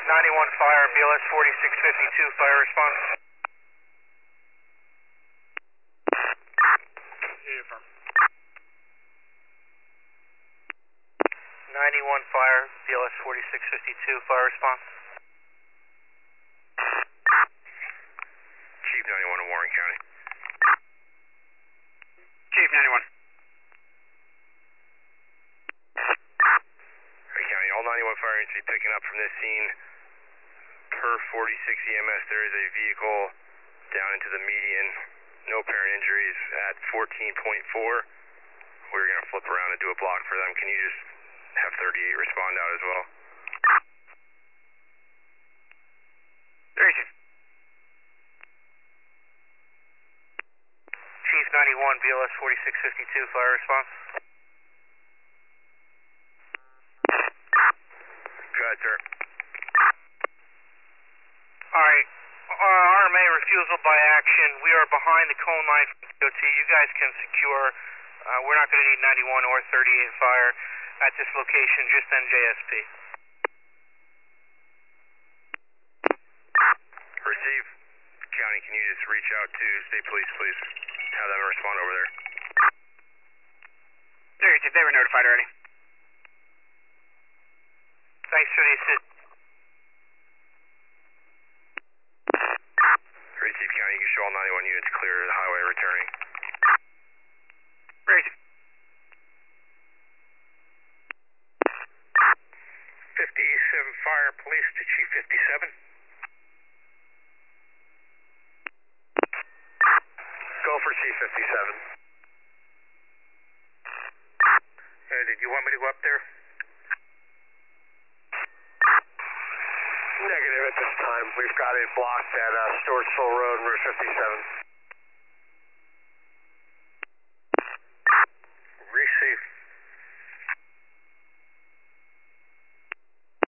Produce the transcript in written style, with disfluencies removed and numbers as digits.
91 fire, BLS 4652, fire response. Affirm. 91 fire, BLS 4652, fire response. Chief 91 in Warren County. Chief 91. Warren County, all 91 fire units be picking up from this scene. Per 46 EMS, there is a vehicle down into the median. No apparent injuries at 14.4. We're going to flip around and do a block for them. Can you just have 38 respond out as well? There you Chief 91, BLS 4652, fire response. Go ahead, sir. Alright, RMA refusal by action. We are behind the cone line from DOT. You guys can secure. We're not going to need 91 or 38 fire at this location, just NJSP. Receive. County, can you just reach out to State Police, please? Have them respond over there. There you they were notified already. Thanks for the assist. Receive, County, you can show all 91 units clear to the highway returning. Receive. 57 fire, police to Chief 57. Go for Chief 57. Did you want me to go up there? Negative at this time. We've got it blocked at Stewartsville Road, Route 57.